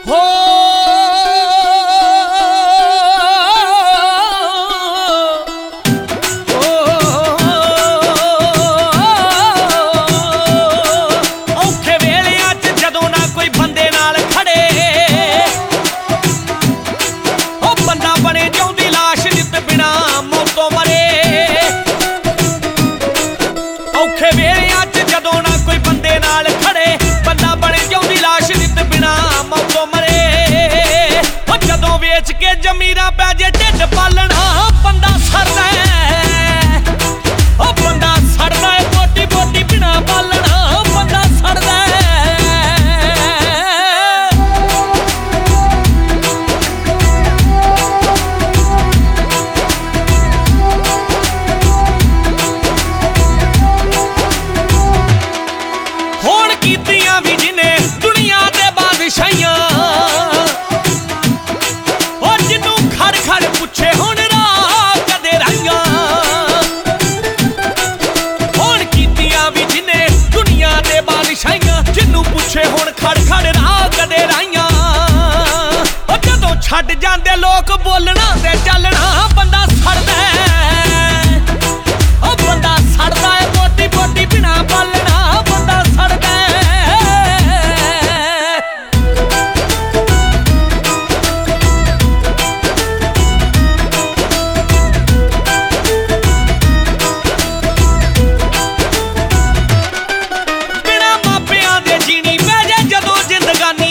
ਹੋ ਔਖੇ ਵੇਲਿਆਂ 'ਚ ਜਦੋਂ ਨਾ ਕੋਈ ਬੰਦੇ ਨਾਲ ਖੜੇ, ਉਹ ਬੰਦਾ ਬਣੇ ਜਿਉਂਦੀ ਲਾਸ਼ ਨਿੱਤ ਬਿਨਾ ਮੌਤੋਂ ਮਰੇ। ਔਖੇ ਵੇਲਿਆਂ 'ਚ ਜਦੋਂ ਨਾ ਕੋਈ ਬੰਦੇ ਨਾਲ ਖੜੇ, ਬੰਦਾ ਬਣੇ ਜਿਉਂਦੀ ਲਾਸ਼ ਨਿੱਤ ਬਿਨਾ ਮੌਤੋਂ ਮਰੇ। ਉਹ ਜਦੋਂ ਵੇਚ ਕੇ ਜ਼ਮੀਰਾਂ ਪੈ ਜੇ ਢਿੱਡ ਪਾਲਣਾ, ਬੰਦਾ ਸੜਦਾ ਉਹ ਬੰਦਾ ਸੜਦਾ ਏ, ਬੋਟੀ ਬੋਟੀ ਬਿਨਾ ਪਾਲਣਾ ਬੰਦਾ ਸੜਦਾ। ਹੁਣ ਕੀਤੀਆਂ ਵੀ ਜਿਹਨੇ ਦੁਨੀਆ ਦੇ ਬਾਦਸ਼ਾਹੀਆਂ, ਉਹ ਜਿਹਨੂੰ ਖੜ ਖੜ ਪੁੱਛੇ ਹੁਣ ਰਾਹ ਕਦੇ ਰਾਈਆਂ। ਹੁਣ ਕੀਤੀਆਂ ਵੀ ਜਿਹਨੇ ਦੁਨੀਆ ਦੇ ਬਾਦਸ਼ਾਹੀਆਂ, ਜਿਹਨੂੰ ਪੁੱਛੇ ਹੁਣ ਖੜ ਖੜ ਰਾਹ ਕਦੇ ਰਾਈਆਂ। ਉਹ ਜਦੋਂ ਛੱਡ ਜਾਂਦੇ ਲੋਕ ਬੋਲਣਾ ਤੇ ਚੱਲਣਾ, ਬੰਦਾ ਸੜਦਾ ਉਹ ਬੰਦਾ ਸੜਦਾ ਏ, ਬੋਟੀ ਬੋਟੀ ਬਿਨਾ ਪਾਲਣਾ ਬੰਦਾ ਸੜਦਾ। ਬਿਨਾ ਮਾਪਿਆਂ ਦੇ ਜੀਣੀ ਪੈ ਜੇ ਜਦੋਂ ਜ਼ਿੰਦਗਾਨੀ,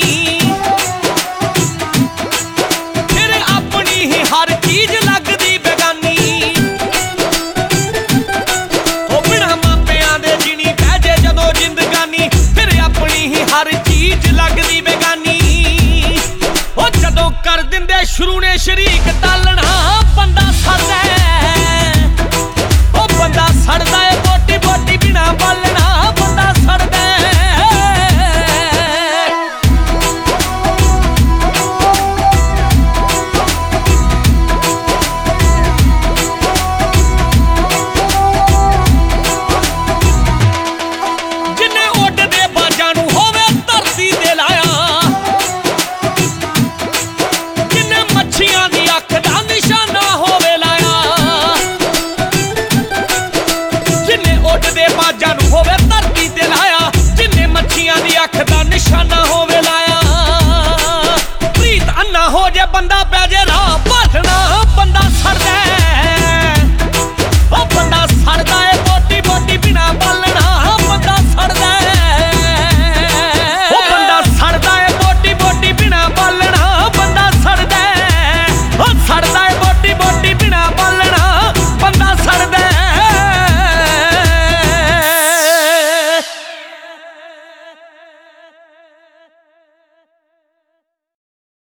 ਫਿਰ ਆਪਣੀ ਹੀ ਹਰ ਚੀਜ਼ ਲੱਗਦੀ ਬੇਗਾਨੀ। ਉਹ ਬਿਨਾ ਮਾਪਿਆਂ ਦੇ ਜੀਣੀ ਪੈ ਜੇ ਜਦੋਂ ਜ਼ਿੰਦਗਾਨੀ, ਫਿਰ ਆਪਣੀ ਹੀ ਹਰ ਚੀਜ਼ ਲੱਗਦੀ ਬੇਗਾਨੀ। ਉਹ ਜਦੋਂ ਕਰ ਦਿੰਦੇ ਸ਼ੁਰੂ ਨੇ ਸ਼ਰੀਕ ਤਾਲਣਾ,